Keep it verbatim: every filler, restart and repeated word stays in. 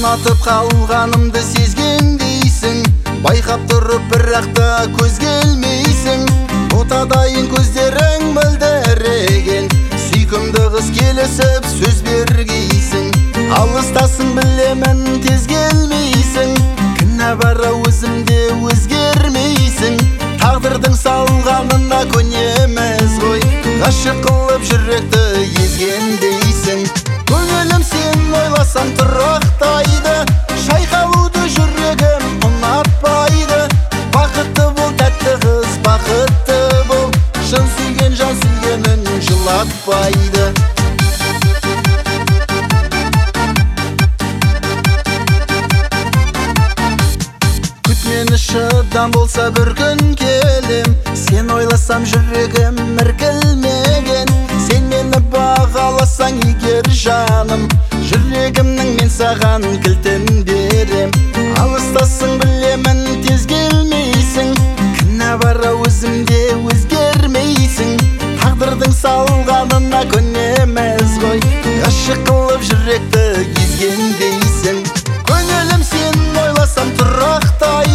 ұнатып қалғанымды сезгендейсің, байқап тұрып бірақ та көз келмейсің. Отадайын көздерің мөлдіреген, сүйкімді қыз келісіп сөз бергейсің. Алыстасың білемін, тез келмейсің, кінә бара өзімде өзгермейсің. Тағдырдың салғанына көнеміз ғой, ғашық қылып жүректі езгендейсің. Көңілім сен ойласаң тұрақтайды, шайқалуды жүрегім ұнатпайды. Бақытты бол тәтті қыз, бақытты бол, шын сүйген жан сүйгенін жылатпайды. Мені шыдам болса бір күн келем, сен ойласам жүрегім іркілмеген. Сен мені бағаласаң егер жаным, жүрегімнің мен саған кілтін берем. Алыстасың білемін, тез келмейсің, кінә бара өзімде өзгермейсің. Тағдырдың салғанына көнеміз ғой, ғашық қылып жүректі езгендейсің. Көңілім сен ойласам тұрақтай,